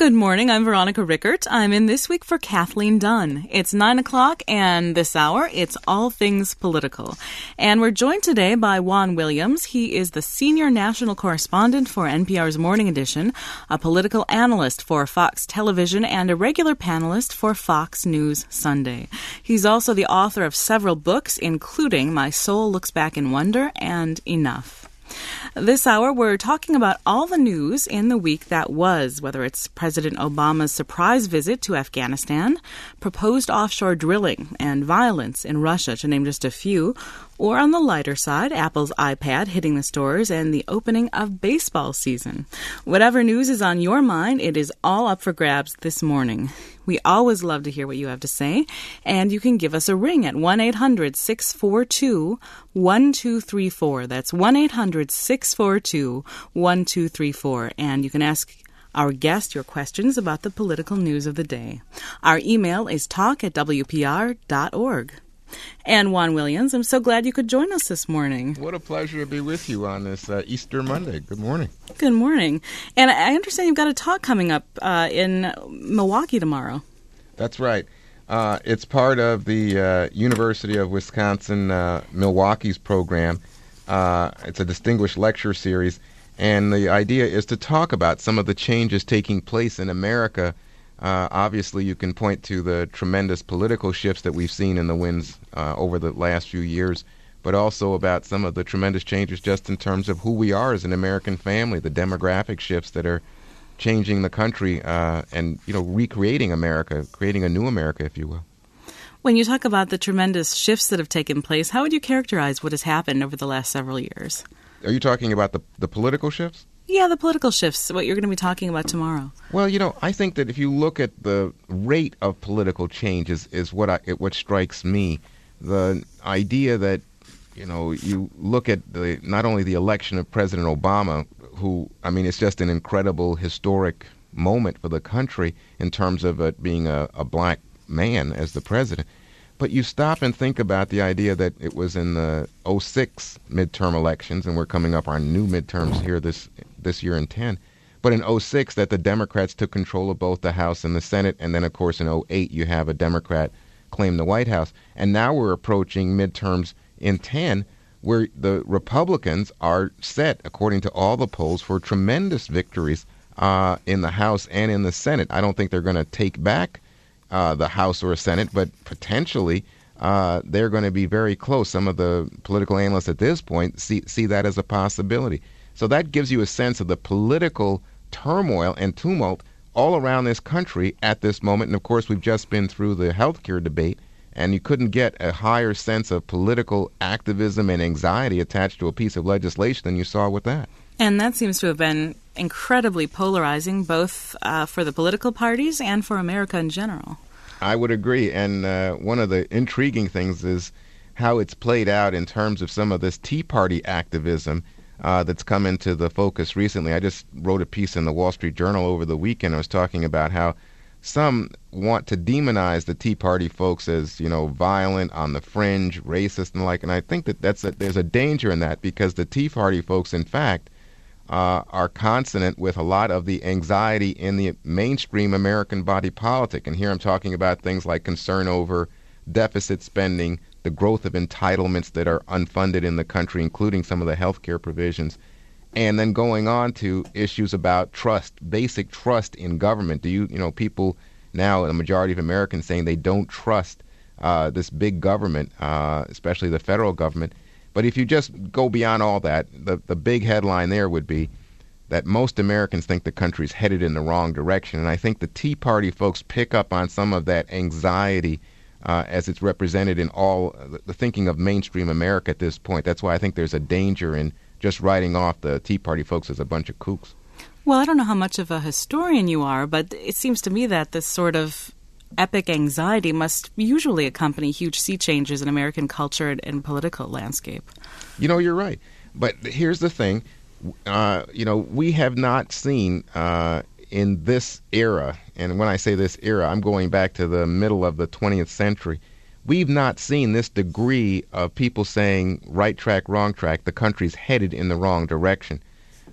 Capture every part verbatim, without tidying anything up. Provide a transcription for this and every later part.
Good morning. I'm Veronica Rickert. I'm in this week for Kathleen Dunn. It's nine o'clock, and this hour, it's all things political. And we're joined today by Juan Williams. He is the senior national correspondent for N P R's Morning Edition, a political analyst for Fox Television, and a regular panelist for Fox News Sunday. He's also the author of several books, including My Soul Looks Back in Wonder and Enough. This hour, we're talking about all the news in the week that was, whether it's President Obama's surprise visit to Afghanistan, proposed offshore drilling, and violence in Russia, to name just a few, or on the lighter side, Apple's iPad hitting the stores and the opening of baseball season. Whatever news is on your mind, it is all up for grabs this morning. We always love to hear what you have to say, and you can give us a ring at one eight hundred six four two one two three four. That's one eight hundred six four two one two three four, and you can ask our guest your questions about the political news of the day. Our email is talk at w p r dot org. And Juan Williams, I'm so glad you could join us this morning. What a pleasure to be with you on this uh, Easter Monday. Good morning. Good morning. And I understand you've got a talk coming up uh, in Milwaukee tomorrow. That's right. Uh, it's part of the uh, University of Wisconsin uh, Milwaukee's program. Uh, it's a distinguished lecture series, and the idea is to talk about some of the changes taking place in America. Uh, obviously, you can point to the tremendous political shifts that we've seen in the winds uh, over the last few years, but also about some of the tremendous changes just in terms of who we are as an American family, the demographic shifts that are changing the country uh, and, you know, recreating America, creating a new America, if you will. When you talk about the tremendous shifts that have taken place, how would you characterize what has happened over the last several years? Are you talking about the, the political shifts? Yeah, the political shifts, what you're going to be talking about tomorrow. Well, you know, I think that if you look at the rate of political change is, is what I, it, what strikes me. The idea that, you know, you look at the not only the election of President Obama, who, I mean, it's just an incredible historic moment for the country in terms of it being a, a black man as the president. But you stop and think about the idea that it was in the oh six midterm elections, and we're coming up on new midterms here this this year in ten. But in oh six that the Democrats took control of both the House and the Senate, and then, of course, in oh eight you have a Democrat claim the White House. And now we're approaching midterms in ten, where the Republicans are set, according to all the polls, for tremendous victories uh, in the House and in the Senate. I don't think they're going to take back uh, the House or Senate, but potentially uh, they're going to be very close. Some of the political analysts at this point see, see that as a possibility. So that gives you a sense of the political turmoil and tumult all around this country at this moment. And, of course, we've just been through the healthcare debate, and you couldn't get a higher sense of political activism and anxiety attached to a piece of legislation than you saw with that. And that seems to have been incredibly polarizing, both uh, for the political parties and for America in general. I would agree. And uh, one of the intriguing things is how it's played out in terms of some of this Tea Party activism uh, that's come into the focus recently. I just wrote a piece in the Wall Street Journal over the weekend. I was talking about how some want to demonize the Tea Party folks as, you know, violent, on the fringe, racist, and the like. And I think that that's a, there's a danger in that, because the Tea Party folks, in fact, uh, are consonant with a lot of the anxiety in the mainstream American body politic. And here I'm talking about things like concern over deficit spending, the growth of entitlements that are unfunded in the country, including some of the health care provisions, and then going on to issues about trust, basic trust in government. Do you, you know, people now, a majority of Americans saying they don't trust uh, this big government, uh, especially the federal government. But if you just go beyond all that, the, the big headline there would be that most Americans think the country's headed in the wrong direction. And I think the Tea Party folks pick up on some of that anxiety uh, as it's represented in all the thinking of mainstream America at this point. That's why I think there's a danger in just writing off the Tea Party folks as a bunch of kooks. Well, I don't know how much of a historian you are, but it seems to me that this sort of epic anxiety must usually accompany huge sea changes in American culture and, and political landscape. You know, you're right. But here's the thing. Uh, you know, we have not seen uh, in this era, and when I say this era, I'm going back to the middle of the twentieth century, we've not seen this degree of people saying right track, wrong track, the country's headed in the wrong direction.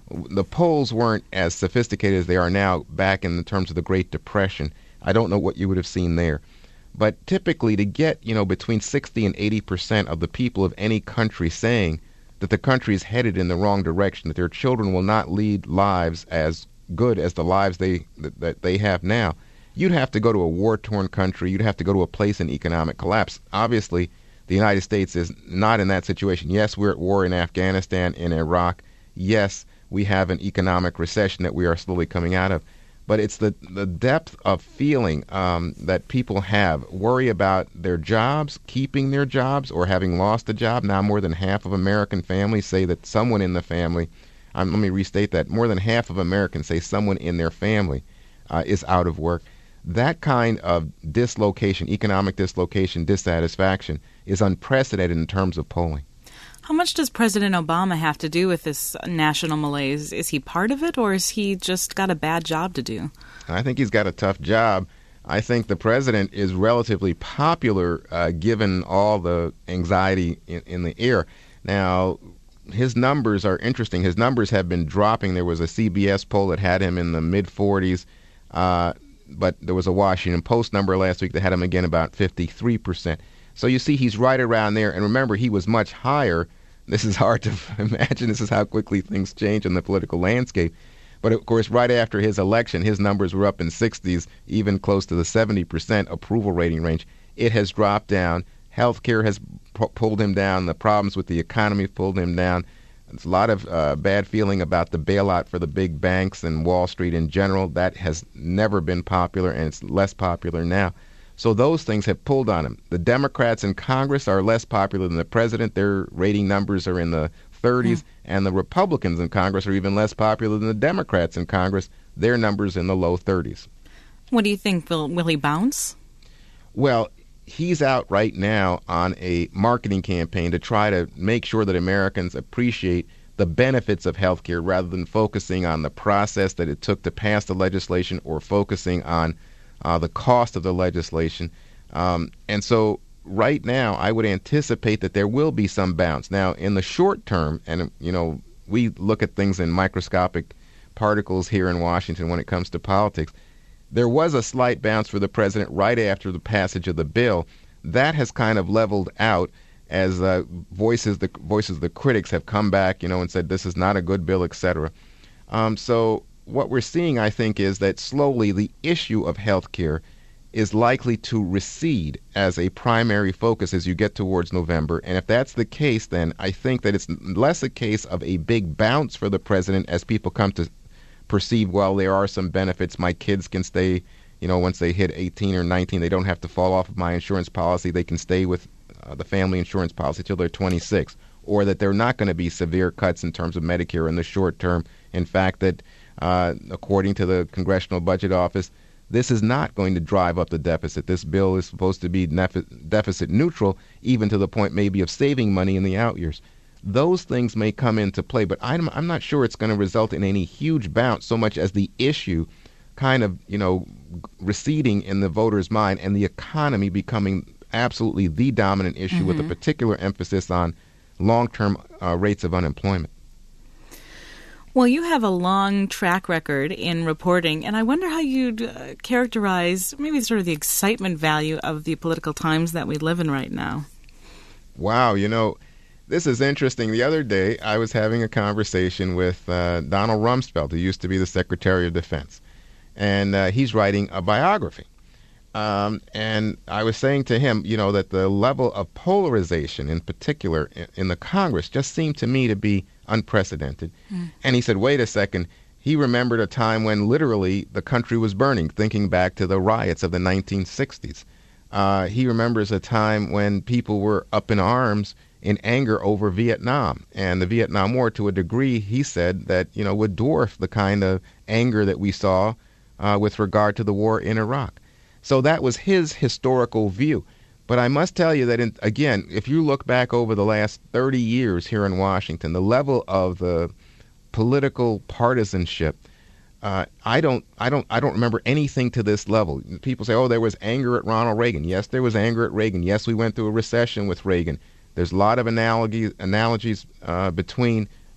the polls weren't as sophisticated as they are now back in the terms of the Great Depression. I don't know what you would have seen there. But typically to get, you know, between sixty and eighty percent of the people of any country saying that the country is headed in the wrong direction, that their children will not lead lives as good as the lives they that, that they have now, you'd have to go to a war-torn country. You'd have to go to a place in economic collapse. Obviously, the United States is not in that situation. Yes, we're at war in Afghanistan, in Iraq. Yes, we have an economic recession that we are slowly coming out of. But it's the, the depth of feeling um, that people have, worry about their jobs, keeping their jobs, or having lost a job. Now more than half of American families say that someone in the family, um, let me restate that, more than half of Americans say someone in their family uh, is out of work. That kind of dislocation, economic dislocation, dissatisfaction, is unprecedented in terms of polling. How much does President Obama have to do with this national malaise? Is he part of it, or is he just got a bad job to do? I think he's got a tough job. I think the president is relatively popular uh, given all the anxiety in, in the air. Now, his numbers are interesting. His numbers have been dropping. There was a C B S poll that had him in the mid forties, uh, but there was a Washington Post number last week that had him again about fifty-three percent. So you see he's right around there. And remember, he was much higher. This is hard to imagine. This is how quickly things change in the political landscape. But, of course, right after his election, his numbers were up in sixties, even close to the seventy percent approval rating range. It has dropped down. Healthcare has p- pulled him down. The problems with the economy pulled him down. There's a lot of uh, bad feeling about the bailout for the big banks and Wall Street in general. That has never been popular, and it's less popular now. So those things have pulled on him. The Democrats in Congress are less popular than the president. Their rating numbers are in the thirties, mm. and the Republicans in Congress are even less popular than the Democrats in Congress. Their numbers in the low thirties. What do you think? Will, will he bounce? Well, he's out right now on a marketing campaign to try to make sure that Americans appreciate the benefits of health care rather than focusing on the process that it took to pass the legislation or focusing on Uh, the cost of the legislation. Um, and so right now, I would anticipate that there will be some bounce. Now, in the short term, and, you know, we look at things in microscopic particles here in Washington when it comes to politics, there was a slight bounce for the president right after the passage of the bill. That has kind of leveled out as uh, voices, the voices of the critics have come back, you know, and said this is not a good bill, et cetera. Um, so what we're seeing, I think, is that slowly the issue of health care is likely to recede as a primary focus as you get towards November. And if that's the case, then I think that it's less a case of a big bounce for the president as people come to perceive, well, there are some benefits. My kids can stay, you know, once they hit eighteen or nineteen, they don't have to fall off of my insurance policy. They can stay with uh, the family insurance policy till they're twenty-six. Or that they're not going to be severe cuts in terms of Medicare in the short term. In fact, that Uh, according to the Congressional Budget Office, this is not going to drive up the deficit. This bill is supposed to be nef- deficit neutral, even to the point maybe of saving money in the out years. Those things may come into play, but I'm, I'm not sure it's going to result in any huge bounce so much as the issue kind of, you know, receding in the voter's mind and the economy becoming absolutely the dominant issue mm-hmm. with a particular emphasis on long-term uh, rates of unemployment. Well, you have a long track record in reporting, and I wonder how you'd uh, characterize maybe sort of the excitement value of the political times that we live in right now. Wow, you know, this is interesting. The other day, I was having a conversation with uh, Donald Rumsfeld, who used to be the Secretary of Defense, and uh, he's writing a biography. Um, and I was saying to him, you know, that the level of polarization in particular in, in the Congress just seemed to me to be unprecedented. Mm. And he said, wait a second. He remembered a time when literally the country was burning, thinking back to the riots of the nineteen sixties. Uh, he remembers a time when people were up in arms in anger over Vietnam. And the Vietnam War, to a degree, he said that, you know, would dwarf the kind of anger that we saw uh, with regard to the war in Iraq. So that was his historical view. But I must tell you that, in, again, if you look back over the last thirty years here in Washington, the level of the political partisanship, uh, I don't, I don't, I don't remember anything to this level. People say, "Oh, there was anger at Ronald Reagan." Yes, there was anger at Reagan. Yes, we went through a recession with Reagan. There's a lot of analogies, analogies uh, between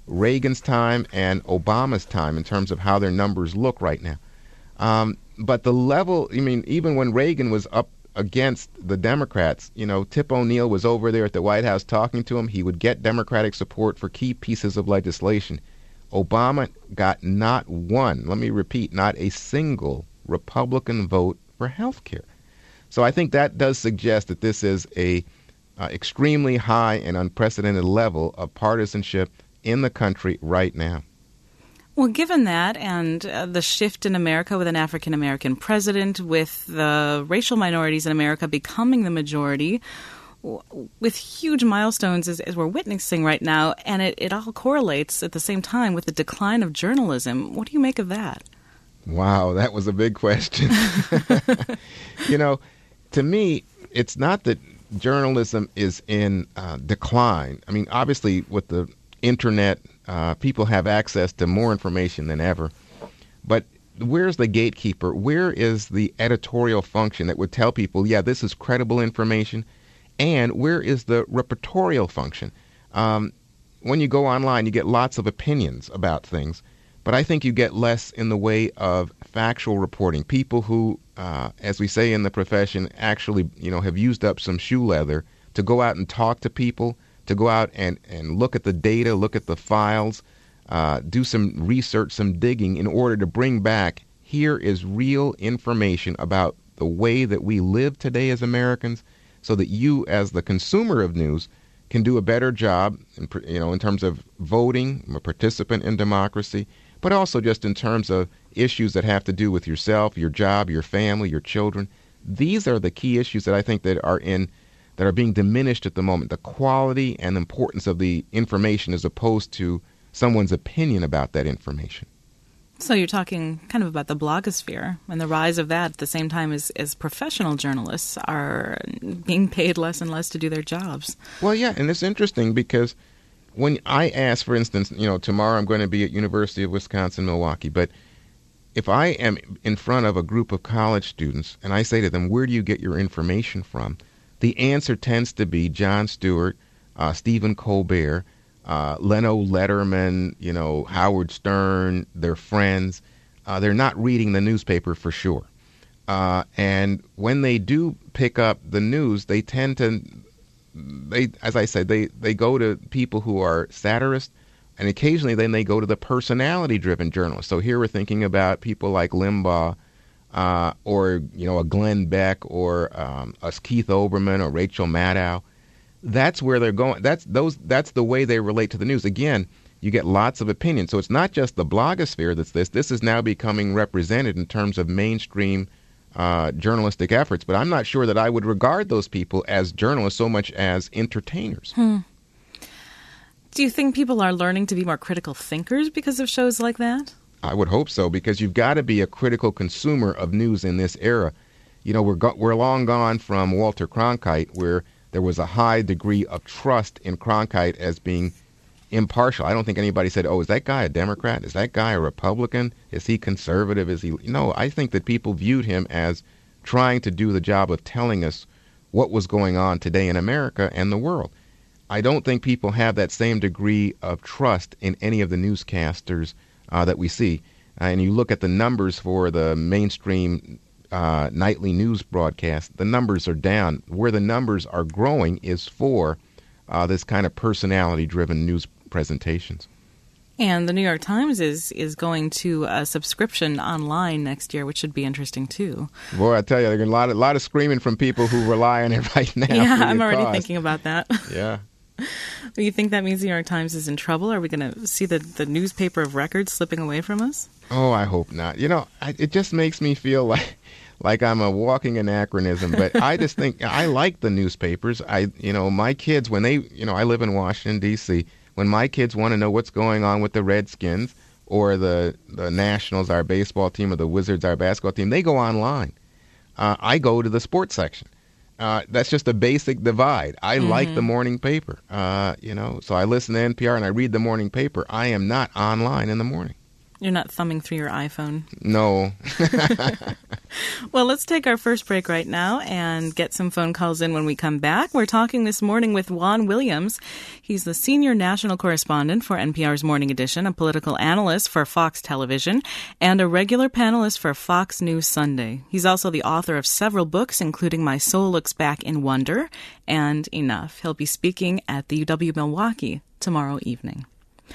Reagan's time and Obama's time in terms of how their numbers look right now. Um, but the level, I mean, even when Reagan was up against the Democrats, you know, Tip O'Neill was over there at the White House talking to him. He would get Democratic support for key pieces of legislation. Obama got not one, let me repeat, not a single Republican vote for health care. So I think that does suggest that this is a uh, extremely high and unprecedented level of partisanship in the country right now. Well, given that and uh, the shift in America with an African-American president, with the racial minorities in America becoming the majority, w- with huge milestones as, as we're witnessing right now, and it, it all correlates at the same time with the decline of journalism, what do you make of that? Wow, that was a big question. You know, to me, it's not that journalism is in uh, decline. I mean, obviously, with the internet, uh, people have access to more information than ever. But where's the gatekeeper? Where is the editorial function that would tell people, yeah, this is credible information? And where is the repertorial function? Um, when you go online, you get lots of opinions about things. But I think you get less in the way of factual reporting. People who, uh, as we say in the profession, actually, you know, have used up some shoe leather to go out and talk to people, to go out and, and look at the data, look at the files, uh, do some research, some digging in order to bring back, here is real information about the way that we live today as Americans, so that you, as the consumer of news, can do a better job, in, you know, in terms of voting, a participant in democracy, but also just in terms of issues that have to do with yourself, your job, your family, your children. These are the key issues that I think that are in that are being diminished at the moment, the quality and importance of the information as opposed to someone's opinion about that information. So you're talking kind of about the blogosphere and the rise of that at the same time as, as professional journalists are being paid less and less to do their jobs. Well, yeah, and it's interesting because when I ask, for instance, you know, tomorrow I'm going to be at University of Wisconsin-Milwaukee, but if I am in front of a group of college students and I say to them, where do you get your information from? The answer tends to be Jon Stewart, uh, Stephen Colbert, uh, Leno Letterman, you know, Howard Stern, their friends. Uh, they're not reading the newspaper for sure. Uh, and when they do pick up the news, they tend to, they, as I said, they, they go to people who are satirists, and occasionally then they go to the personality-driven journalists. So here we're thinking about people like Limbaugh, Uh, or, you know, a Glenn Beck or um, a Keith Olbermann or Rachel Maddow. That's where they're going. That's those. That's the way they relate to the news. Again, you get lots of opinions. So it's not just the blogosphere that's this. This is now becoming represented in terms of mainstream uh, journalistic efforts. But I'm not sure that I would regard those people as journalists so much as entertainers. Hmm. Do you think people are learning to be more critical thinkers because of shows like that? I would hope so, because you've got to be a critical consumer of news in this era. You know, we're go- we're long gone from Walter Cronkite, where there was a high degree of trust in Cronkite as being impartial. I don't think anybody said, oh, is that guy a Democrat? Is that guy a Republican? Is he conservative? Is he? No, I think that people viewed him as trying to do the job of telling us what was going on today in America and the world. I don't think people have that same degree of trust in any of the newscasters Uh, that we see. Uh, and you look at the numbers for the mainstream uh, nightly news broadcast, the numbers are down. Where the numbers are growing is for uh, this kind of personality-driven news presentations. And the New York Times is is going to a subscription online next year, which should be interesting, too. Boy, I tell you, there's a lot, a lot of screaming from people who rely on it right now. Yeah, I'm already cost. thinking about that. Yeah. Do you think that means the New York Times is in trouble? Are we going to see the, the newspaper of record slipping away from us? Oh, I hope not. You know, I, it just makes me feel like like I'm a walking anachronism. But I just think I like the newspapers. I, you know, my kids, when they, you know, I live in Washington, D C, when my kids want to know what's going on with the Redskins or the, the Nationals, our baseball team, or the Wizards, our basketball team, they go online. Uh, I go to the sports section. Uh, that's just a basic divide. I mm-hmm. like the morning paper, uh, you know, so I listen to N P R and I read the morning paper. I am not online in the morning. You're not thumbing through your iPhone. No. Well, let's take our first break right now and get some phone calls in when we come back. We're talking this morning with Juan Williams. He's the senior national correspondent for N P R's Morning Edition, a political analyst for Fox Television, and a regular panelist for Fox News Sunday. He's also the author of several books, including My Soul Looks Back in Wonder and Enough. He'll be speaking at the U W Milwaukee tomorrow evening.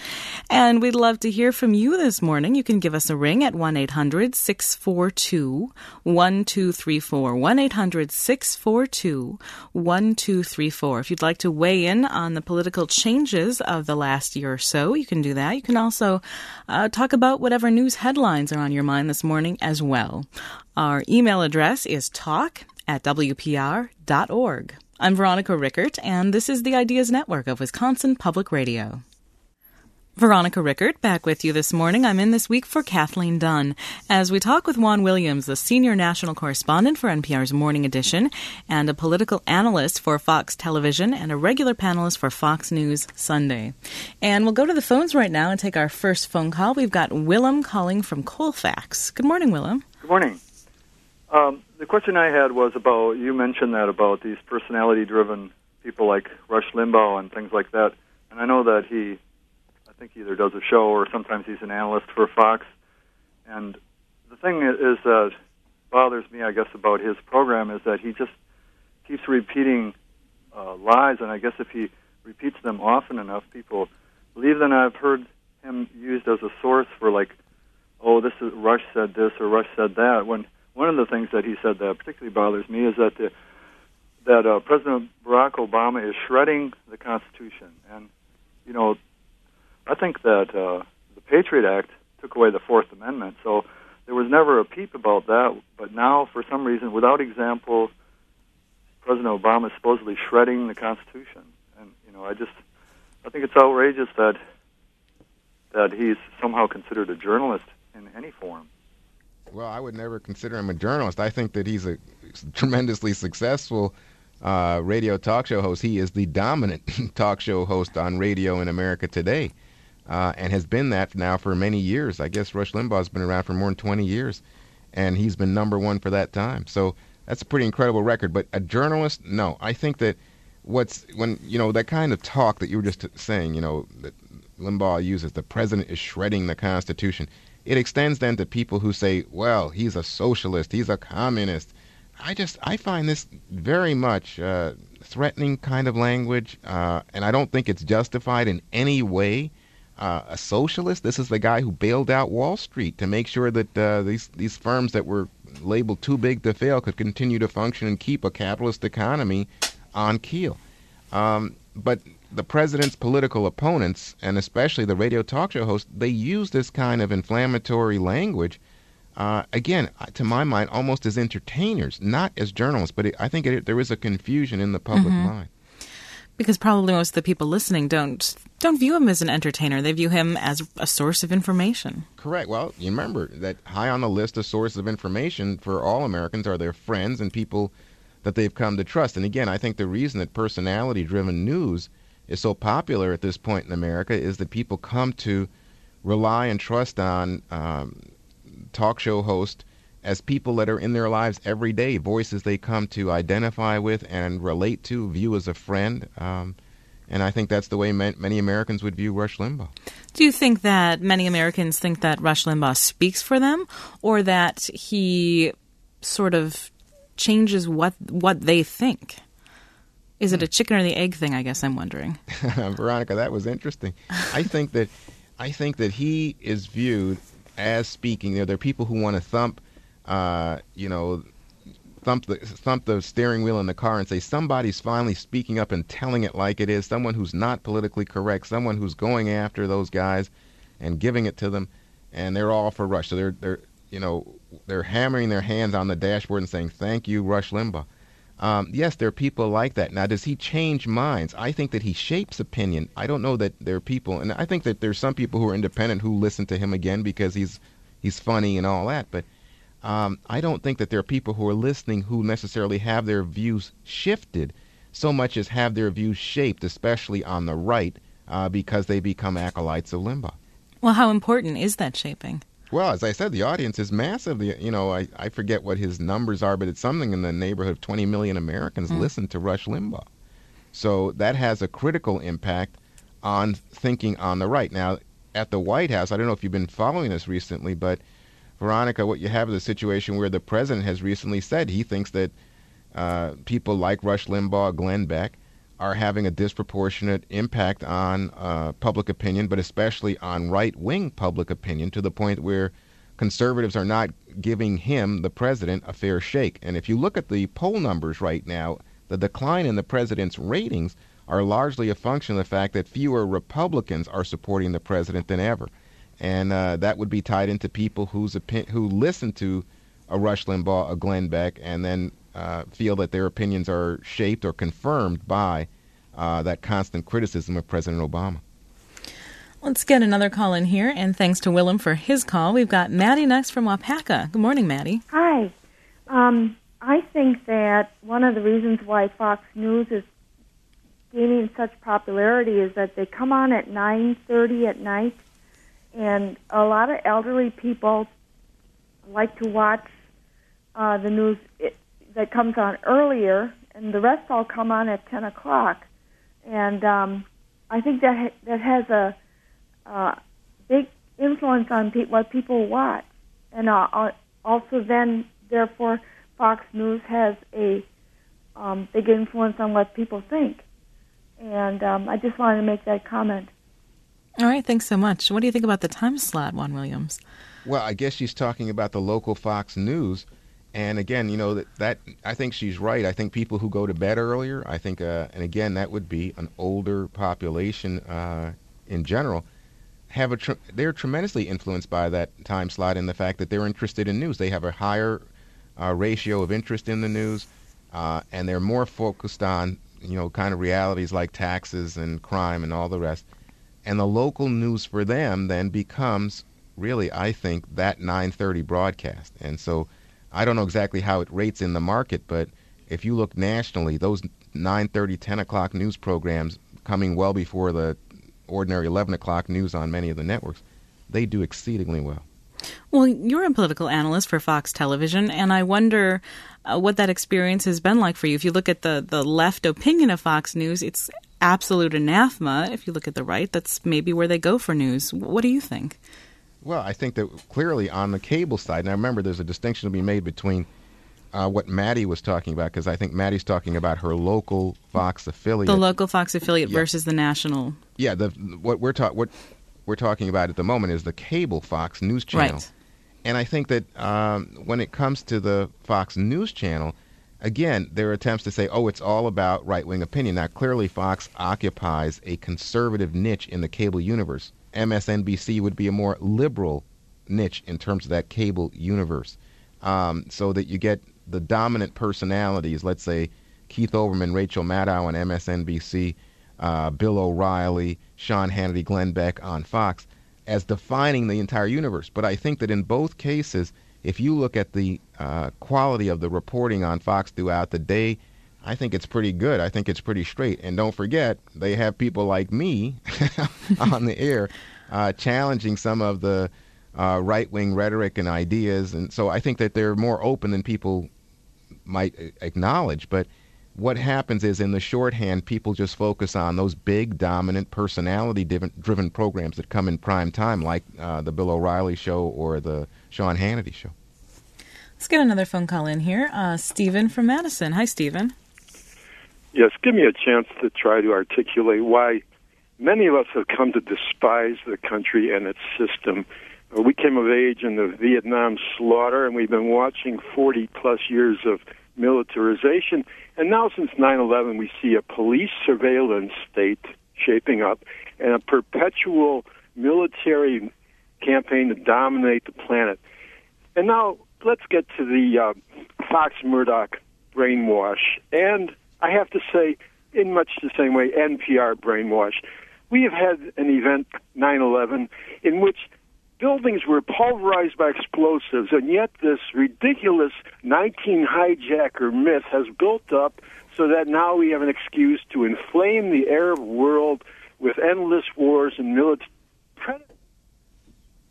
And we'd love to hear from you this morning. You can give us a ring at one eight hundred six four two one two three four, one eight hundred six four two one two three four. If you'd like to weigh in on the political changes of the last year or so, you can do that. You can also uh, talk about whatever news headlines are on your mind this morning as well. Our email address is talk at w p r dot org. I'm Veronica Rickert, and this is the Ideas Network of Wisconsin Public Radio. Veronica Rickert, back with you this morning. I'm in this week for Kathleen Dunn as we talk with Juan Williams, the senior national correspondent for N P R's Morning Edition and a political analyst for Fox Television and a regular panelist for Fox News Sunday. And we'll go to the phones right now and take our first phone call. We've got Willem calling from Colfax. Good morning, Willem. Good morning. Um, the question I had was about, you mentioned that about these personality-driven people like Rush Limbaugh and things like that. And I know that he I think he either does a show or sometimes he's an analyst for Fox. And the thing is that bothers me, I guess, about his program is that he just keeps repeating uh, lies, and I guess if he repeats them often enough, people believe them. I've heard him used as a source for, like, oh, this is Rush said this or Rush said that. When one of the things that he said that particularly bothers me is that the, that uh, President Barack Obama is shredding the Constitution. And, you know, I think that uh, the Patriot Act took away the Fourth Amendment, so there was never a peep about that. But now, for some reason, without example, President Obama is supposedly shredding the Constitution. And, you know, I just, I think it's outrageous that that he's somehow considered a journalist in any form. Well, I would never consider him a journalist. I think that he's a tremendously successful uh, radio talk show host. He is the dominant talk show host on radio in America today. Uh, and has been that now for many years. I guess Rush Limbaugh's been around for more than twenty years, and he's been number one for that time. So that's a pretty incredible record. But a journalist, no. I think that what's, when, you know, that kind of talk that you were just saying, you know, that Limbaugh uses, the president is shredding the Constitution, it extends then to people who say, well, he's a socialist, he's a communist. I just, I find this very much uh, threatening kind of language, uh, and I don't think it's justified in any way. Uh, a socialist. This is the guy who bailed out Wall Street to make sure that uh, these these firms that were labeled too big to fail could continue to function and keep a capitalist economy on keel. Um, but the president's political opponents, and especially the radio talk show hosts, they use this kind of inflammatory language, uh, again, to my mind, almost as entertainers, not as journalists. But it, I think it, there is a confusion in the public mm-hmm. mind. Because probably most of the people listening don't don't view him as an entertainer. They view him as a source of information. Correct. Well, you remember that high on the list of sources of information for all Americans are their friends and people that they've come to trust. And again, I think the reason that personality-driven news is so popular at this point in America is that people come to rely and trust on um, talk show hosts as people that are in their lives every day, voices they come to identify with and relate to, view as a friend. Um, and I think that's the way man- many Americans would view Rush Limbaugh. Do you think that many Americans think that Rush Limbaugh speaks for them, or that he sort of changes what what they think? Is it a chicken or the egg thing, I guess I'm wondering? Veronica, that was interesting. I think that I think that he is viewed as speaking. You know, there are people who want to thump Uh, you know, thump the thump the steering wheel in the car and say somebody's finally speaking up and telling it like it is, someone who's not politically correct, someone who's going after those guys and giving it to them, and they're all for Rush. So they're they're you know they're hammering their hands on the dashboard and saying thank you, Rush Limbaugh. Um, yes, there are people like that. Now, does he change minds? I think that he shapes opinion. I don't know that there are people, and I think that there's some people who are independent who listen to him again because he's he's funny and all that, but. Um, I don't think that there are people who are listening who necessarily have their views shifted so much as have their views shaped, especially on the right, uh, because they become acolytes of Limbaugh. Well, how important is that shaping? Well, as I said, the audience is massive. The, you know, I, I forget what his numbers are, but it's something in the neighborhood of twenty million Americans mm. listen to Rush Limbaugh. So that has a critical impact on thinking on the right. Now, at the White House, I don't know if you've been following this recently, but Veronica, what you have is a situation where the president has recently said he thinks that uh, people like Rush Limbaugh, Glenn Beck, are having a disproportionate impact on uh, public opinion, but especially on right-wing public opinion, to the point where conservatives are not giving him, the president, a fair shake. And if you look at the poll numbers right now, the decline in the president's ratings are largely a function of the fact that fewer Republicans are supporting the president than ever. And uh, that would be tied into people whose opi- who listen to a Rush Limbaugh, a Glenn Beck, and then uh, feel that their opinions are shaped or confirmed by uh, that constant criticism of President Obama. Let's get another call in here, and thanks to Willem for his call. We've got Maddie next from Wapaka. Good morning, Maddie. Hi. Um, I think that one of the reasons why Fox News is gaining such popularity is that they come on at nine thirty at night, and a lot of elderly people like to watch uh, the news it, that comes on earlier, and the rest all come on at ten o'clock. And um, I think that ha- that has a uh, big influence on pe- what people watch. And uh, also then, therefore, Fox News has a um, big influence on what people think. And um, I just wanted to make that comment. All right, thanks so much. What do you think about the time slot, Juan Williams? Well, I guess she's talking about the local Fox News. And again, you know, that, that I think she's right. I think people who go to bed earlier, I think, uh, and again, that would be an older population uh, in general, have a tre- they're tremendously influenced by that time slot and the fact that they're interested in news. They have a higher uh, ratio of interest in the news, uh, and they're more focused on, you know, kind of realities like taxes and crime and all the rest. And the local news for them then becomes really, I think, that nine thirty broadcast. And so I don't know exactly how it rates in the market, but if you look nationally, those nine thirty, ten o'clock news programs coming well before the ordinary eleven o'clock news on many of the networks, they do exceedingly well. Well, you're a political analyst for Fox Television, and I wonder uh, what that experience has been like for you. If you look at the, the left opinion of Fox News, it's absolute anathema. If you look at the right, that's maybe where they go for news. What do you think? Well, I think that clearly on the cable side, now remember there's a distinction to be made between uh, what Maddie was talking about, because I think Maddie's talking about her local Fox affiliate. The local Fox affiliate yeah. versus the national. Yeah, the what we're ta- what we're talking about at the moment is the cable Fox News channel. Right. And I think that um, when it comes to the Fox News channel, again, there are attempts to say, oh, it's all about right-wing opinion. Now, clearly Fox occupies a conservative niche in the cable universe. M S N B C would be a more liberal niche in terms of that cable universe, um, so that you get the dominant personalities, let's say Keith Olbermann, Rachel Maddow on M S N B C, uh, Bill O'Reilly, Sean Hannity, Glenn Beck on Fox, as defining the entire universe. But I think that in both cases, if you look at the uh, quality of the reporting on Fox throughout the day, I think it's pretty good. I think it's pretty straight. And don't forget, they have people like me on the air uh, challenging some of the uh, right-wing rhetoric and ideas. And so I think that they're more open than people might acknowledge. But what happens is in the shorthand, people just focus on those big, dominant, personality-driven programs that come in prime time, like uh, the Bill O'Reilly show or the Sean Hannity show. Let's get another phone call in here. Uh, Stephen from Madison. Hi, Stephen. Yes, give me a chance to try to articulate why many of us have come to despise the country and its system. Uh, we came of age in the Vietnam slaughter, and we've been watching forty-plus years of militarization. And now since nine eleven, we see a police surveillance state shaping up and a perpetual military campaign to dominate the planet. And now let's get to the uh, Fox Murdoch brainwash. And I have to say, in much the same way, N P R brainwash. We have had an event, nine eleven, in which buildings were pulverized by explosives, and yet this ridiculous nineteen hijacker myth has built up so that now we have an excuse to inflame the Arab world with endless wars and military.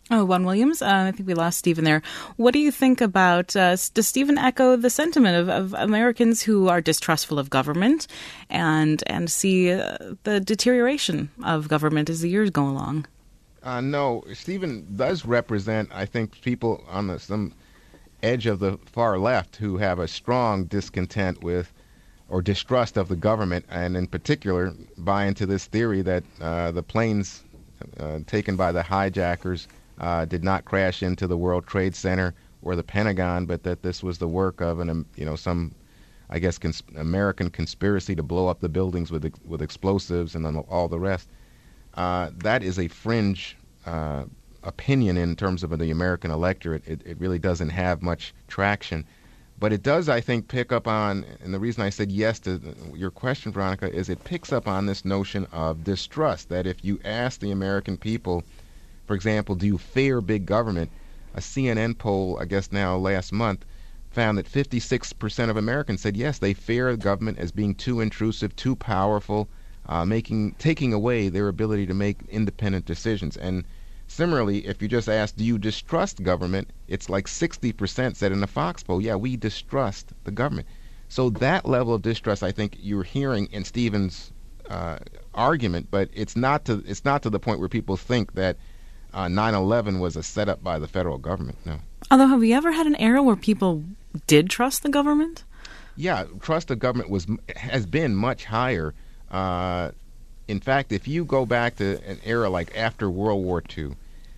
Oh, Juan Williams, uh, I think we lost Stephen there. What do you think about, uh, does Stephen echo the sentiment of, of Americans who are distrustful of government and and see uh, the deterioration of government as the years go along? Uh, no, Stephen does represent, I think, people on the, some edge of the far left who have a strong discontent with or distrust of the government, and in particular buy into this theory that uh, the planes uh, taken by the hijackers uh, did not crash into the World Trade Center or the Pentagon, but that this was the work of an, um, you know, some, I guess, cons- American conspiracy to blow up the buildings with ex- with explosives and then all the rest. Uh, that is a fringe uh, opinion in terms of the American electorate. It, it really doesn't have much traction. But it does, I think, pick up on, and the reason I said yes to your question, Veronica, is it picks up on this notion of distrust, that if you ask the American people, for example, do you fear big government, a C N N poll, I guess now last month, found that fifty-six percent of Americans said yes, they fear government as being too intrusive, too powerful, uh, making taking away their ability to make independent decisions. And similarly, if you just ask, do you distrust government, it's like sixty percent said in the Fox poll, yeah, we distrust the government. So that level of distrust, I think you're hearing in Stephen's uh, argument, but it's not to it's not to the point where people think that uh, nine eleven was a setup by the federal government, no. Although, have you ever had an era where people did trust the government? Yeah, trust of government was has been much higher. Uh, in fact, if you go back to an era like after World War Two,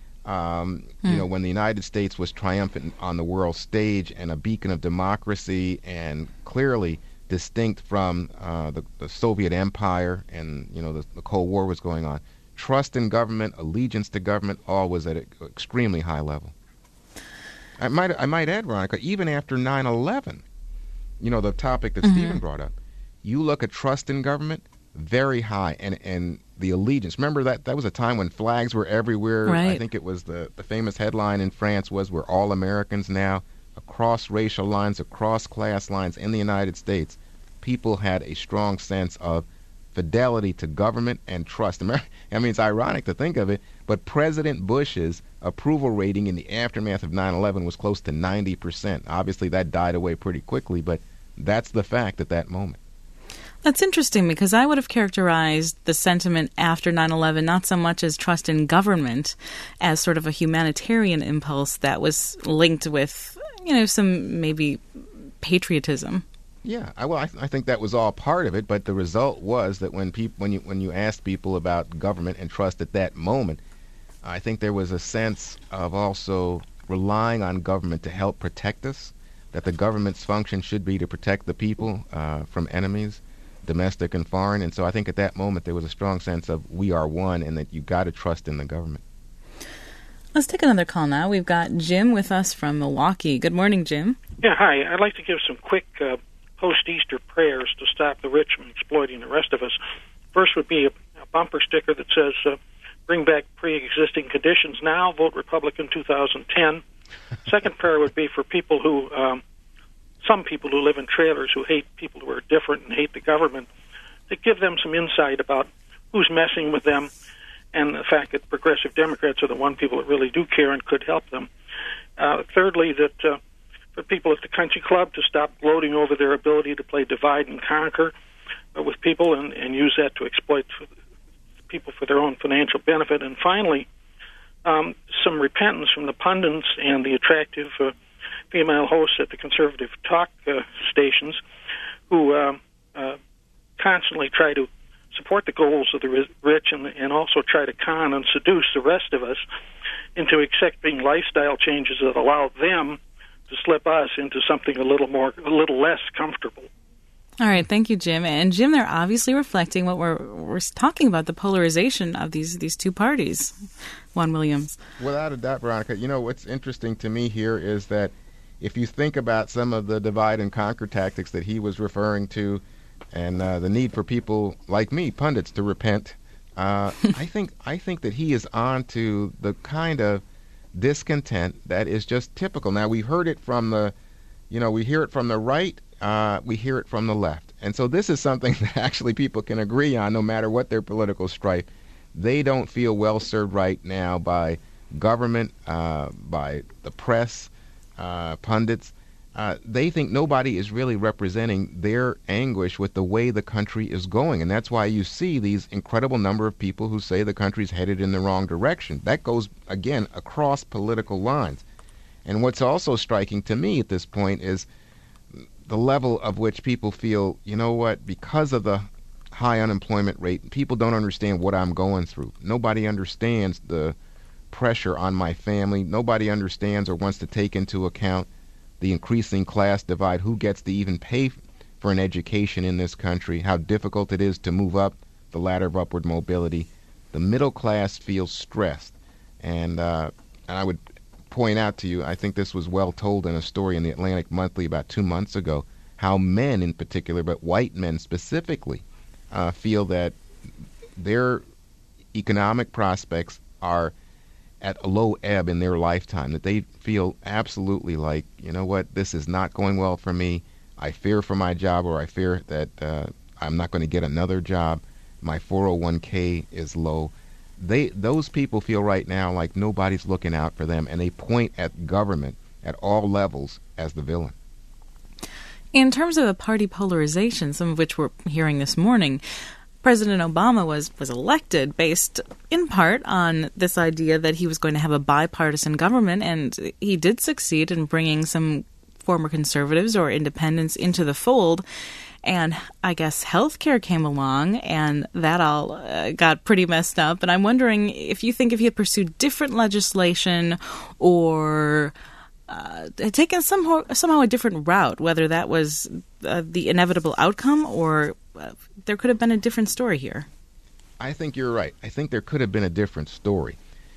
um, hmm. you know, when the United States was triumphant on the world stage and a beacon of democracy and clearly distinct from uh, the, the Soviet Empire, and you know the, the Cold War was going on, trust in government, allegiance to government, all was at an extremely high level. I might I might add, Veronica, even after nine eleven, you know, the topic that mm-hmm. Stephen brought up, you look at trust in government, very high, and and the allegiance. Remember that that was a time when flags were everywhere. Right. I think it was the, the famous headline in France was, we're all Americans now, across racial lines, across class lines in the United States. People had a strong sense of fidelity to government and trust. I mean, it's ironic to think of it, but President Bush's approval rating in the aftermath of nine eleven was close to ninety percent. Obviously, that died away pretty quickly, but that's the fact at that moment. That's interesting, because I would have characterized the sentiment after nine eleven not so much as trust in government as sort of a humanitarian impulse that was linked with, you know, some maybe patriotism. Yeah, I, well, I, th- I think that was all part of it, but the result was that when people, when you when you asked people about government and trust at that moment, I think there was a sense of also relying on government to help protect us, that the government's function should be to protect the people uh, from enemies, domestic and foreign. And so I think at that moment there was a strong sense of we are one, and that you got to trust in the government. Let's take another call now. We've got Jim with us from Milwaukee. Good morning, Jim. Yeah, hi. I'd like to give some quick uh, post-Easter prayers to stop the rich from exploiting the rest of us. First would be a, a bumper sticker that says, uh, bring back pre-existing conditions now, vote Republican two thousand ten. Second prayer would be for people who, um, some people who live in trailers who hate people who are different and hate the government, to give them some insight about who's messing with them, and the fact that progressive Democrats are the one people that really do care and could help them. Uh, thirdly, that uh, for people at the country club to stop gloating over their ability to play divide and conquer uh, with people and, and use that to exploit people for their own financial benefit. And finally, um, some repentance from the pundits and the attractive uh, female hosts at the conservative talk uh, stations who uh, uh, constantly try to support the goals of the rich and, and also try to con and seduce the rest of us into accepting lifestyle changes that allow them to slip us into something a little more, a little less comfortable. All right, thank you, Jim. And Jim, they're obviously reflecting what we're we're talking about, the polarization of these these two parties. Juan Williams. Without a doubt, Veronica. You know, what's interesting to me here is that if you think about some of the divide and conquer tactics that he was referring to, and uh, the need for people like me, pundits, to repent, uh, I think I think that he is on to the kind of discontent that is just typical. Now, we heard it from the, you know, we hear it from the right, uh, we hear it from the left. And so this is something that actually people can agree on no matter what their political stripe. They don't feel well served right now by government, uh, by the press, uh, pundits. Uh, they think nobody is really representing their anguish with the way the country is going. And that's why you see these incredible number of people who say the country's headed in the wrong direction. That goes, again, across political lines. And what's also striking to me at this point is the level of which people feel, you know what, because of the high unemployment rate, people don't understand what I'm going through. Nobody understands the pressure on my family. Nobody understands or wants to take into account the increasing class divide, who gets to even pay for an education in this country, how difficult it is to move up the ladder of upward mobility. The middle class feels stressed. And, uh, and I would point out to you, I think this was well told in a story in the Atlantic Monthly about two months ago, how men in particular, but white men specifically, uh, feel that their economic prospects are at a low ebb in their lifetime, that they feel absolutely like, you know what, this is not going well for me. I fear for my job, or I fear that uh, I'm not going to get another job. My four oh one k is low. They, those people feel right now like nobody's looking out for them, and they point at government at all levels as the villain. In terms of the party polarization, some of which we're hearing this morning, President Obama was, was elected based in part on this idea that he was going to have a bipartisan government, and he did succeed in bringing some former conservatives or independents into the fold. And I guess healthcare came along, and that all uh, got pretty messed up. And I'm wondering if you think if he had pursued different legislation or uh, had taken somehow, somehow a different route, whether that was uh, the inevitable outcome or uh, there could have been a different story here. I think you're right. I think there could have been a different story.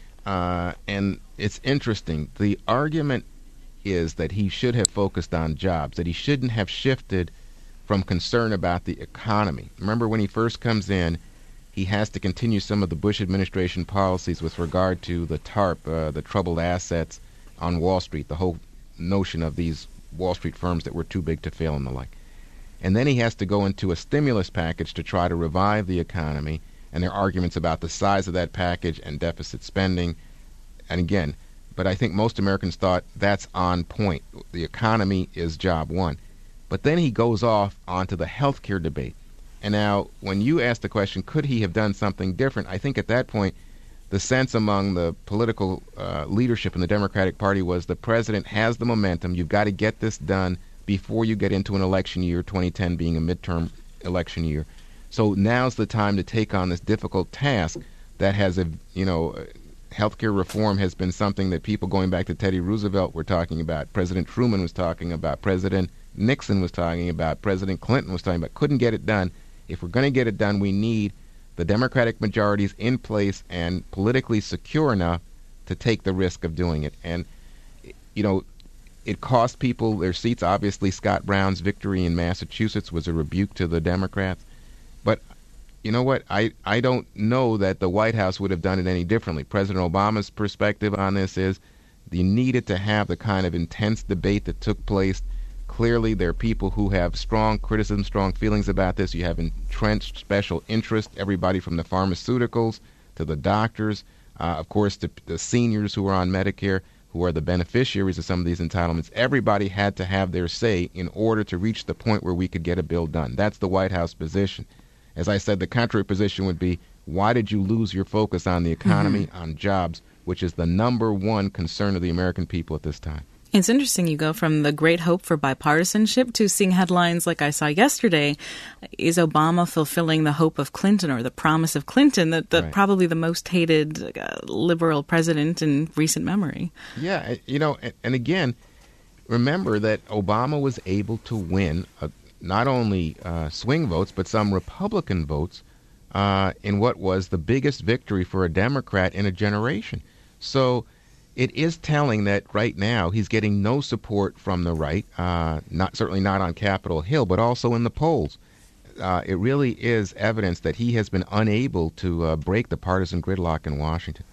Uh, and it's interesting. The argument is that he should have focused on jobs, that he shouldn't have shifted from concern about the economy. Remember, when he first comes in, he has to continue some of the Bush administration policies with regard to the TARP, uh, the troubled assets on Wall Street, the whole notion of these Wall Street firms that were too big to fail and the like. And then he has to go into a stimulus package to try to revive the economy, and there are arguments about the size of that package and deficit spending. And again, but I think most Americans thought that's on point. The economy is job one. But then he goes off onto the healthcare debate. And now, when you ask the question, could he have done something different, I think at that point, the sense among the political uh, leadership in the Democratic Party was the president has the momentum. You've got to get this done before you get into an election year, twenty ten being a midterm election year. So now's the time to take on this difficult task that has, a, you know, healthcare reform has been something that people going back to Teddy Roosevelt were talking about. President Truman was talking about. President Nixon was talking about. President Clinton was talking about. Couldn't get it done. If we're going to get it done, we need the Democratic majorities in place and politically secure enough to take the risk of doing it. And, you know, it cost people their seats. Obviously, Scott Brown's victory in Massachusetts was a rebuke to the Democrats. But you know what? I, I don't know that the White House would have done it any differently. President Obama's perspective on this is you needed to have the kind of intense debate that took place. Clearly, there are people who have strong criticism, strong feelings about this. You have entrenched special interest, everybody from the pharmaceuticals to the doctors, uh, of course, to the seniors who are on Medicare, who are the beneficiaries of some of these entitlements. Everybody had to have their say in order to reach the point where we could get a bill done. That's the White House position. As I said, the contrary position would be, why did you lose your focus on the economy, mm-hmm. on jobs, which is the number one concern of the American people at this time? It's interesting you go from the great hope for bipartisanship to seeing headlines like I saw yesterday, is Obama fulfilling the hope of Clinton or the promise of Clinton, that the, right. probably the most hated uh, liberal president in recent memory. Yeah, you know, and, and again, remember that Obama was able to win a not only uh, swing votes, but some Republican votes uh, in what was the biggest victory for a Democrat in a generation. So it is telling that right now he's getting no support from the right, uh, not certainly not on Capitol Hill, but also in the polls. Uh, it really is evidence that he has been unable to uh, break the partisan gridlock in Washington.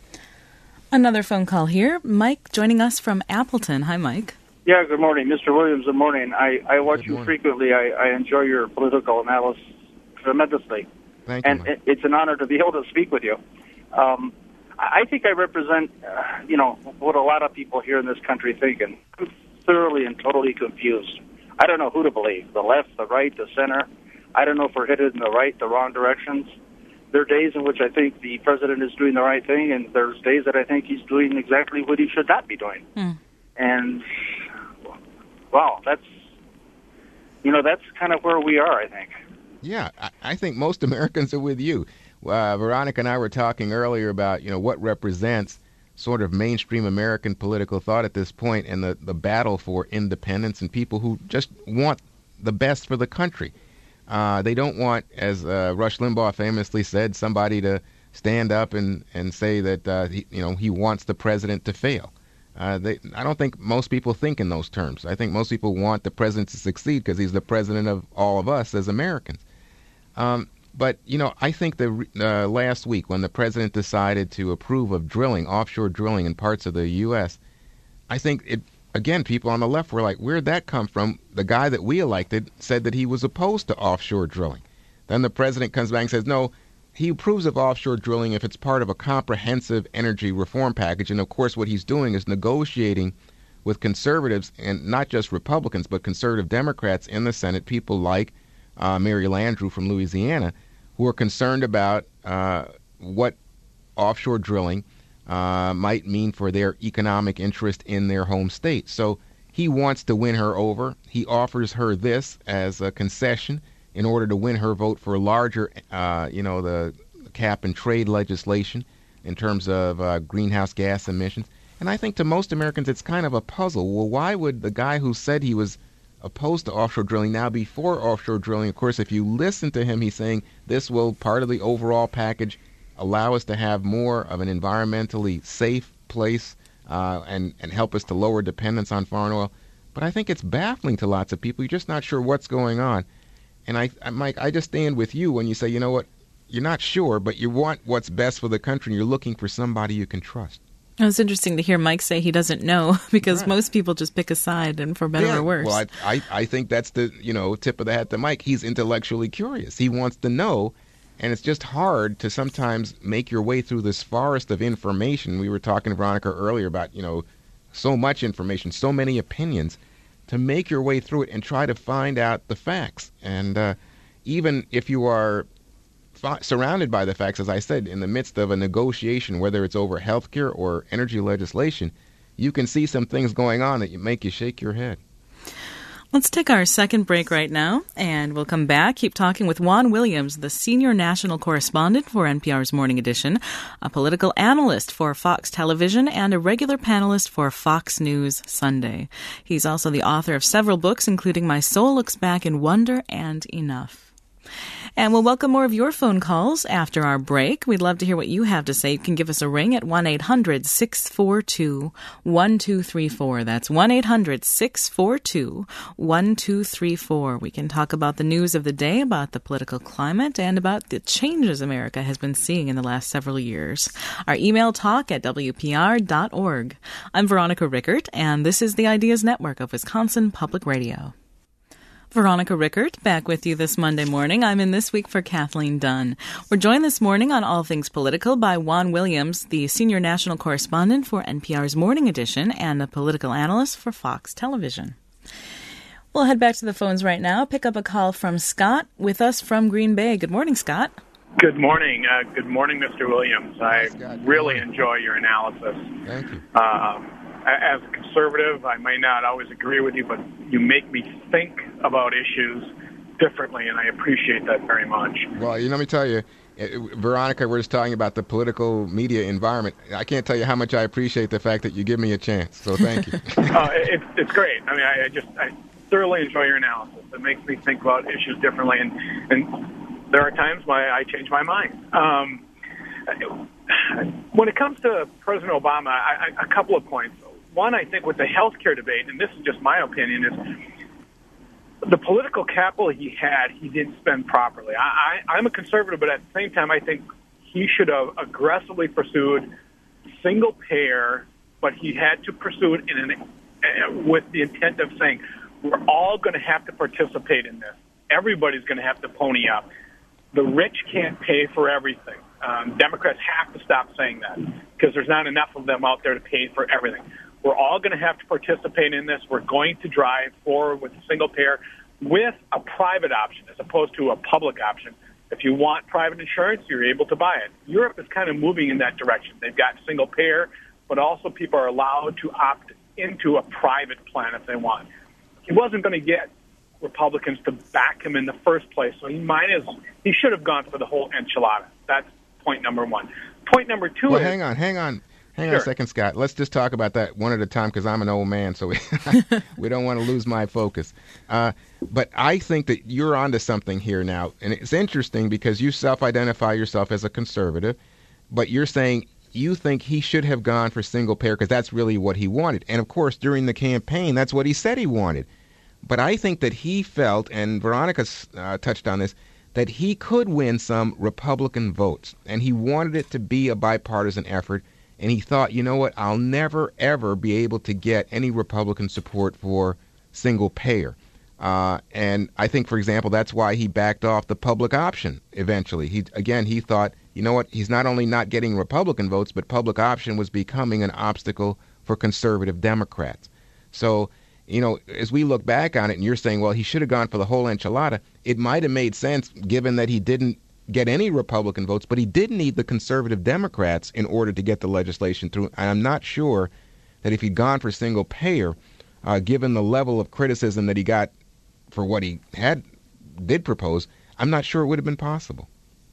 Another phone call here. Mike joining us from Appleton. Hi, Mike. Yeah, good morning. Mister Williams, good morning. I, I watch you frequently. I, I enjoy your political analysis tremendously. Thank you, and Mike. It's an honor to be able to speak with you. Um, I think I represent, uh, you know, what a lot of people here in this country think, and I'm thoroughly and totally confused. I don't know who to believe, the left, the right, the center. I don't know if we're headed in the right, the wrong directions. There are days in which I think the president is doing the right thing, and there's days that I think he's doing exactly what he should not be doing. Mm. And, wow, that's, you know, that's kind of where we are, I think. Yeah, I, I think most Americans are with you. Uh, Veronica and I were talking earlier about, you know, what represents sort of mainstream American political thought at this point, and the, the battle for independence and people who just want the best for the country. Uh, they don't want, as uh, Rush Limbaugh famously said, somebody to stand up and, and say that, uh, he, you know, he wants the president to fail. Uh, they, I don't think most people think in those terms. I think most people want the president to succeed because he's the president of all of us as Americans. Um, but, you know, I think the uh, last week when the president decided to approve of drilling, offshore drilling in parts of the U S, I think, it again, people on the left were like, where'd that come from? The guy that we elected said that he was opposed to offshore drilling. Then the president comes back and says, no, he approves of offshore drilling if it's part of a comprehensive energy reform package. And, of course, what he's doing is negotiating with conservatives, and not just Republicans, but conservative Democrats in the Senate, people like uh, Mary Landrieu from Louisiana, who are concerned about uh, what offshore drilling uh, might mean for their economic interest in their home state. So he wants to win her over. He offers her this as a concession in order to win her vote for larger, uh, you know, the cap and trade legislation in terms of uh, greenhouse gas emissions. And I think to most Americans it's kind of a puzzle. Well, why would the guy who said he was opposed to offshore drilling now be for offshore drilling? Of course, if you listen to him, he's saying this will, part of the overall package, allow us to have more of an environmentally safe place uh, and, and help us to lower dependence on foreign oil. But I think it's baffling to lots of people. You're just not sure what's going on. And, I, I, Mike, I just stand with you when you say, you know what, you're not sure, but you want what's best for the country, and you're looking for somebody you can trust. It's interesting to hear Mike say he doesn't know, because right. most people just pick a side, and for better yeah, or worse. Well, I, I, I think that's the, you know, tip of the hat to Mike. He's intellectually curious. He wants to know, and it's just hard to sometimes make your way through this forest of information. We were talking to Veronica earlier about, you know, so much information, so many opinions, to make your way through it and try to find out the facts. And uh, even if you are fi- surrounded by the facts, as I said, in the midst of a negotiation, whether it's over health care or energy legislation, you can see some things going on that make you shake your head. Let's take our second break right now, and we'll come back, keep talking with Juan Williams, the senior national correspondent for N P R's Morning Edition, a political analyst for Fox Television, and a regular panelist for Fox News Sunday. He's also the author of several books, including My Soul Looks Back in Wonder and Enough. And we'll welcome more of your phone calls after our break. We'd love to hear what you have to say. You can give us a ring at one eight hundred six four two one two three four. That's one eight hundred six four two one two three four. We can talk about the news of the day, about the political climate, and about the changes America has been seeing in the last several years. Our email, talk at w p r dot org. I'm Veronica Rickert, and this is the Ideas Network of Wisconsin Public Radio. Veronica Rickert, back with you this Monday morning. I'm in This Week for Kathleen Dunn. We're joined this morning on All Things Political by Juan Williams, the senior national correspondent for N P R's Morning Edition and a political analyst for Fox Television. We'll head back to the phones right now. Pick up a call from Scott with us from Green Bay. Good morning, Scott. Good morning. Uh, good morning, Mister Williams. I Scott, really enjoy your analysis. Thank you. Uh, As a conservative, I may not always agree with you, but you make me think about issues differently, and I appreciate that very much. Well, you know, let me tell you, Veronica, we're just talking about the political media environment. I can't tell you how much I appreciate the fact that you give me a chance, so thank you. uh, it, it's great. I mean, I, I just I thoroughly enjoy your analysis. It makes me think about issues differently, and, and there are times when I change my mind. Um, when it comes to President Obama, I, I, a couple of points. One, I think with the health care debate, and this is just my opinion, is the political capital he had, he didn't spend properly. I, I, I'm a conservative, but at the same time, I think he should have aggressively pursued single payer, but he had to pursue it in an, uh, with the intent of saying, we're all going to have to participate in this. Everybody's going to have to pony up. The rich can't pay for everything. Um, Democrats have to stop saying that. because there's not enough of them out there to pay for everything. We're all going to have to participate in this. We're going to drive forward with a single payer with a private option as opposed to a public option. If you want private insurance, you're able to buy it. Europe is kind of moving in that direction. They've got single payer, but also people are allowed to opt into a private plan if they want. He wasn't going to get Republicans to back him in the first place, so he might as he should have gone for the whole enchilada. That's point number one. Point number two well, is... hang on, hang on. Hang Sure. on a second, Scott. Let's just talk about that one at a time because I'm an old man, so we, we don't want to lose my focus. Uh, but I think that you're onto something here now, and it's interesting because you self-identify yourself as a conservative, but you're saying you think he should have gone for single payer because that's really what he wanted. And, of course, during the campaign, that's what he said he wanted. But I think that he felt, and Veronica uh, touched on this, that he could win some Republican votes, and he wanted it to be a bipartisan effort. And he thought, you know what, I'll never, ever be able to get any Republican support for single payer. Uh, and I think, for example, that's why he backed off the public option eventually. He Again, he thought, you know what, he's not only not getting Republican votes, but public option was becoming an obstacle for conservative Democrats. So, you know, as we look back on it, and you're saying, well, he should have gone for the whole enchilada, it might have made sense given that he didn't get any Republican votes, but he did need the conservative Democrats in order to get the legislation through. And I'm not sure that if he'd gone for single payer, uh, given the level of criticism that he got for what he had did propose, I'm not sure it would have been possible.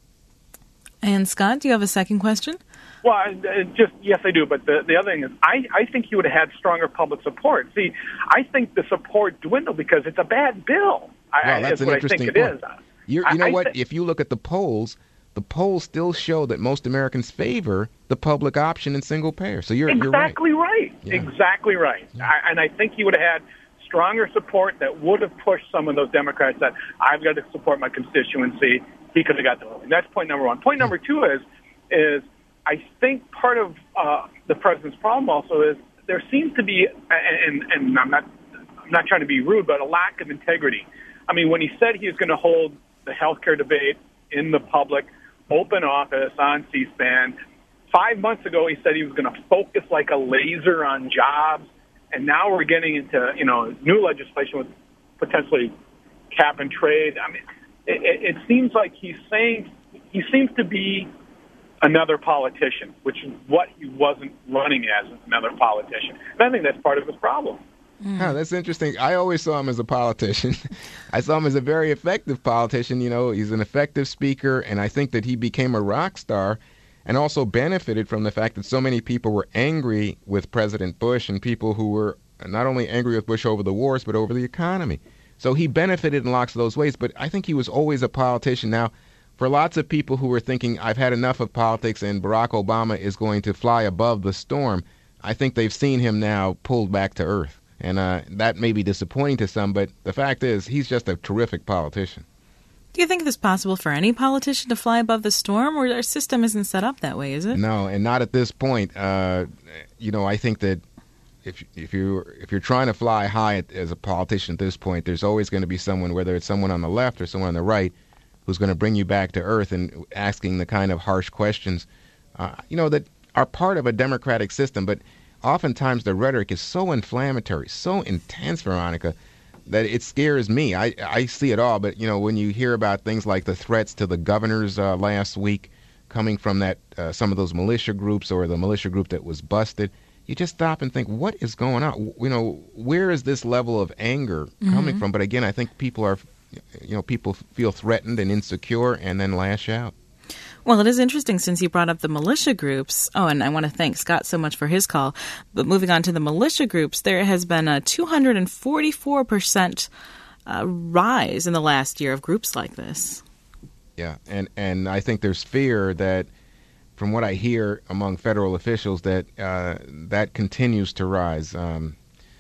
And Scott, do you have a second question? Well, I- I just yes, I do. But the, the other thing is, I, I think he would have had stronger public support. See, I think the support dwindled because it's a bad bill. I, Well, that's is an what I interesting think it point. is. You're, you know I- I what? thi- If you look at the polls, the polls still show that most Americans favor the public option and single payer. So you're exactly you're right. right. Yeah. Exactly right. Yeah. I, and I think he would have had stronger support that would have pushed some of those Democrats that I've got to support my constituency. He could have got the vote. And that's point number one. Point number two is is I think part of uh, the president's problem also is there seems to be, and, and I'm not I'm not trying to be rude, but a lack of integrity. I mean, when he said he was going to hold the health care debate in the public, open office on C-SPAN, five months ago he said he was going to focus like a laser on jobs, and now we're getting into, you know, new legislation with potentially cap and trade. I mean, it, it seems like he's saying, he seems to be another politician, which is what he wasn't running as, another politician. And I think that's part of his problem. Oh, that's interesting. I always saw him as a politician. I saw him as a very effective politician. You know, he's an effective speaker, and I think that he became a rock star and also benefited from the fact that so many people were angry with President Bush and people who were not only angry with Bush over the wars, but over the economy. So he benefited in lots of those ways, but I think he was always a politician. Now, for lots of people who were thinking, I've had enough of politics and Barack Obama is going to fly above the storm, I think they've seen him now pulled back to earth. And uh, that may be disappointing to some, but the fact is he's just a terrific politician. Do you think it's possible for any politician to fly above the storm, or our system isn't set up that way, is it? No, and not at this point. Uh, you know, I think that if if you if you're trying to fly high at, as a politician at this point, there's always going to be someone, whether it's someone on the left or someone on the right, who's going to bring you back to earth and asking the kind of harsh questions, uh, you know, that are part of a democratic system. But oftentimes the rhetoric is so inflammatory, so intense, Veronica, that it scares me. I, I see it all, but, you know, when you hear about things like the threats to the governors uh, last week coming from that uh, some of those militia groups or the militia group that was busted, you just stop and think, what is going on? You know, where is this level of anger coming mm-hmm. from? But again, I think people are, you know, people feel threatened and insecure and then lash out. Well, it is interesting since you brought up the militia groups. Oh, and I want to thank Scott so much for his call. But moving on to the militia groups, there has been a two hundred forty-four percent uh, rise in the last year of groups like this. Yeah, and, and I think there's fear that, from what I hear among federal officials, that uh, that continues to rise. Um,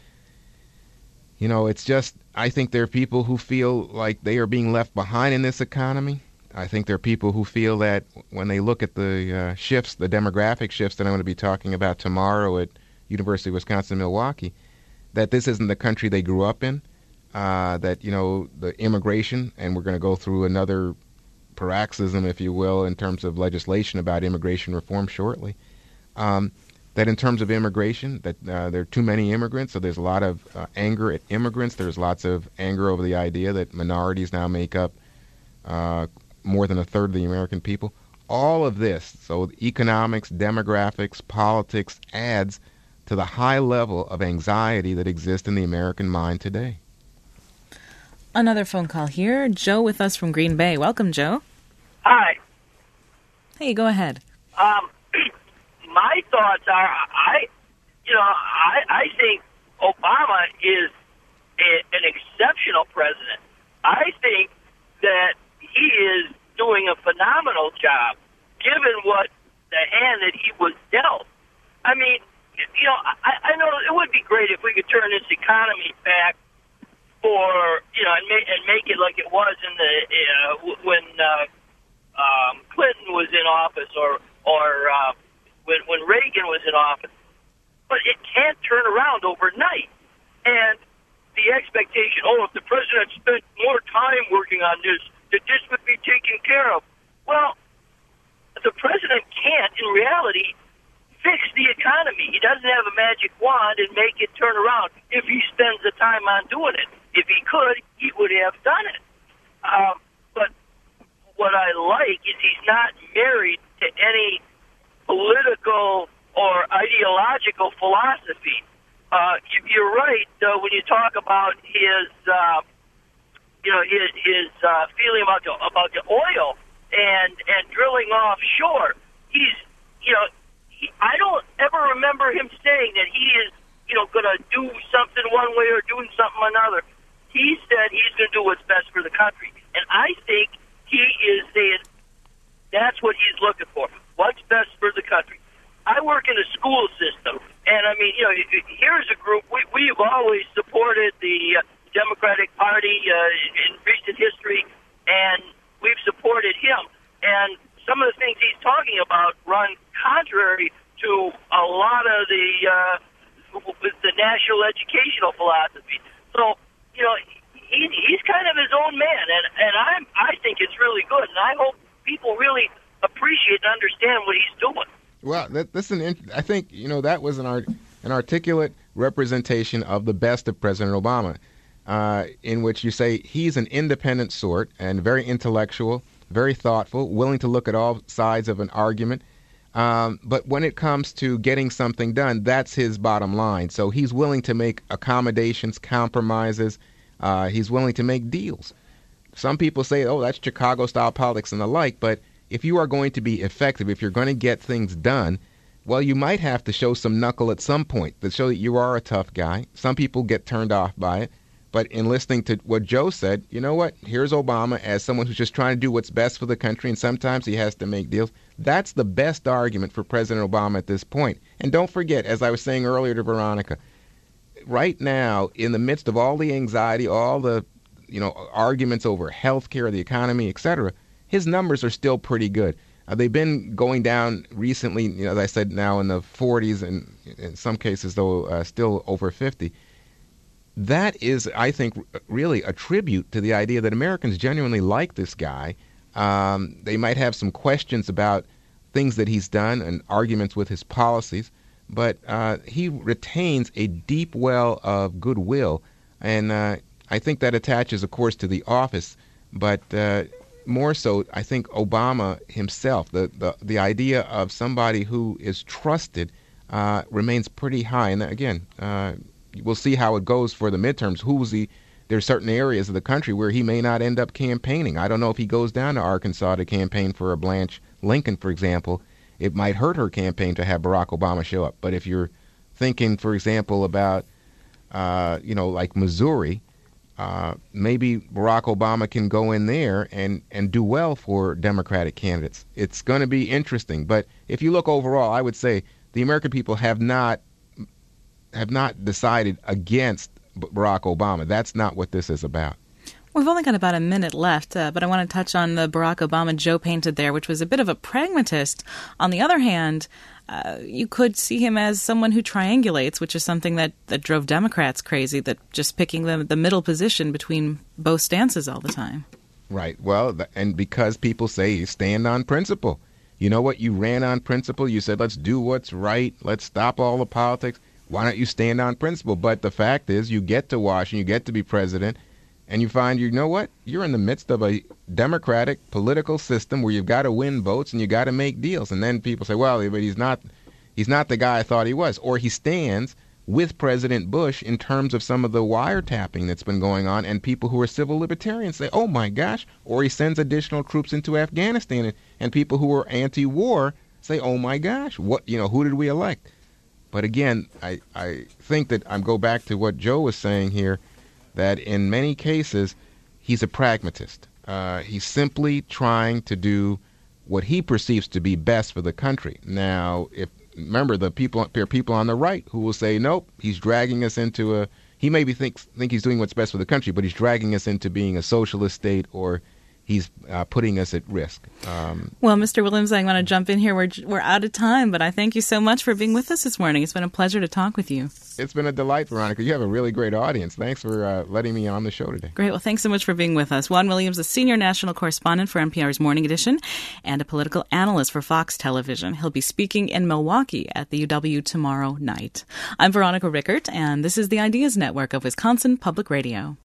you know, it's just, I think there are people who feel like they are being left behind in this economy. I think there are people who feel that when they look at the uh, shifts, the demographic shifts that I'm going to be talking about tomorrow at University of Wisconsin-Milwaukee, that this isn't the country they grew up in, uh, that, you know, the immigration, and we're going to go through another paroxysm, if you will, in terms of legislation about immigration reform shortly. Um, that in terms of immigration, that uh, there are too many immigrants, so there's a lot of uh, anger at immigrants. There's lots of anger over the idea that minorities now make up uh, more than a third of the American people. All of this, so economics, demographics, politics, adds to the high level of anxiety that exists in the American mind today. Another phone call here. Joe with us from Green Bay. Welcome, Joe. Hi. Hey, go ahead. Um, my thoughts are, I, you know, I, I think Obama is a, an exceptional president. I think that he is doing a phenomenal job, given what the hand that he was dealt. I mean, you know, I, I know it would be great if we could turn this economy back for, you know, and make, and make it like it was in the uh, when uh, um, Clinton was in office, or or uh, when when Reagan was in office. But it can't turn around overnight. And the expectation, oh, if the president spent more time working on this, that this would be taken care of. Well, the president can't, in reality, fix the economy. He doesn't have a magic wand and make it turn around if he spends the time on doing it. If he could, he would have done it. Um, but what I like is he's not married to any political or ideological philosophy. Uh, you're right uh, when you talk about his, uh, you know, his, his uh, feeling about the, about the oil and and drilling offshore. He's, you know, he, I don't ever remember him saying that he is, you know, going to do something one way or doing something another. He said he's going to do what's best for the country, and I think he is saying that's what he's looking for. What's best for the country? I work in the school system, and I mean, you know, here's a group, we, we've always supported the uh, Democratic Party uh, in recent history, and we've supported him. And some of the things he's talking about run contrary to a lot of the uh, the national educational philosophy. So, you know, he, he's kind of his own man, and, and I'm, I think it's really good, and I hope people really appreciate and understand what he's doing. Well, that, that's an. I think you know that was an art, an articulate representation of the best of President Obama, uh, in which you say he's an independent sort and very intellectual, very thoughtful, willing to look at all sides of an argument. Um, but when it comes to getting something done, that's his bottom line. So he's willing to make accommodations, compromises. Uh, he's willing to make deals. Some people say, "Oh, that's Chicago-style politics and the like," but if you are going to be effective, if you're going to get things done, well, you might have to show some knuckle at some point to show that you are a tough guy. Some people get turned off by it. But in listening to what Joe said, you know what? Here's Obama as someone who's just trying to do what's best for the country, and sometimes he has to make deals. That's the best argument for President Obama at this point. And don't forget, as I was saying earlier to Veronica, right now, in the midst of all the anxiety, all the you know arguments over health care, the economy, et cetera, his numbers are still pretty good. Uh, they've been going down recently, you know, as I said, now in the forties, and in some cases, though, uh, still over fifty. That is, I think, really a tribute to the idea that Americans genuinely like this guy. Um, they might have some questions about things that he's done and arguments with his policies, but uh, he retains a deep well of goodwill, and uh, I think that attaches, of course, to the office, but uh, more so, I think Obama himself, the, the, the idea of somebody who is trusted uh, remains pretty high. And again, uh, we'll see how it goes for the midterms. Who's he? There's certain areas of the country where he may not end up campaigning. I don't know if he goes down to Arkansas to campaign for a Blanche Lincoln, for example. It might hurt her campaign to have Barack Obama show up. But if you're thinking, for example, about, uh, you know, like Missouri, Uh, maybe Barack Obama can go in there and, and do well for Democratic candidates. It's going to be interesting. But if you look overall, I would say the American people have not have not decided against Barack Obama. That's not what this is about. We've only got about a minute left, uh, but I want to touch on the Barack Obama Joe painted there, which was a bit of a pragmatist. On the other hand, uh, you could see him as someone who triangulates, which is something that, that drove Democrats crazy, that just picking the, the middle position between both stances all the time. Right. Well, and because people say you stand on principle. You know what? You ran on principle. You said, let's do what's right. Let's stop all the politics. Why don't you stand on principle? But the fact is, you get to Washington, you get to be president, and you find, you know what? You're in the midst of a democratic political system where you've got to win votes and you got to make deals. And then people say, well, but he's not, he's not the guy I thought he was. Or he stands with President Bush in terms of some of the wiretapping that's been going on, and people who are civil libertarians say, oh my gosh. Or he sends additional troops into Afghanistan, and, and people who are anti-war say, oh my gosh, what, you know, who did we elect? But again, I, I think that I go back to what Joe was saying here, that in many cases, he's a pragmatist. Uh, he's simply trying to do what he perceives to be best for the country. Now, if remember, the people, there are people on the right who will say, nope, he's dragging us into a, he maybe thinks think he's doing what's best for the country, but he's dragging us into being a socialist state, or he's uh, putting us at risk. Um, well, Mister Williams, I want to jump in here. We're we're out of time, but I thank you so much for being with us this morning. It's been a pleasure to talk with you. It's been a delight, Veronica. You have a really great audience. Thanks for uh, letting me on the show today. Great. Well, thanks so much for being with us. Juan Williams, a senior national correspondent for N P R's Morning Edition and a political analyst for Fox Television. He'll be speaking in Milwaukee at the U W tomorrow night. I'm Veronica Rickert, and this is the Ideas Network of Wisconsin Public Radio.